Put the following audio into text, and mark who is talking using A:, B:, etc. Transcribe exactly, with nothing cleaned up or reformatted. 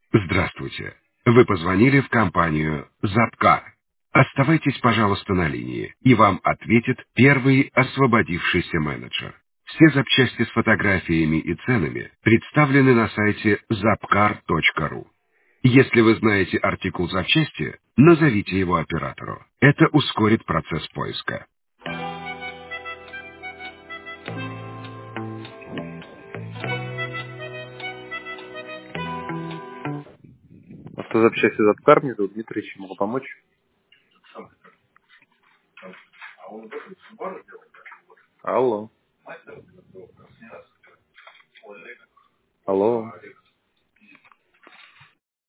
A: Здравствуйте. Вы позвонили в компанию «Запкар». Оставайтесь, пожалуйста, на линии, и вам ответит первый освободившийся менеджер. Все запчасти с фотографиями и ценами представлены на сайте запкар точка ру. Если вы знаете артикул запчасти, назовите его оператору. Это ускорит процесс поиска. Автозапчасти Запкар, мне зовут Дмитрий, чем могу помочь? Алло. Алло.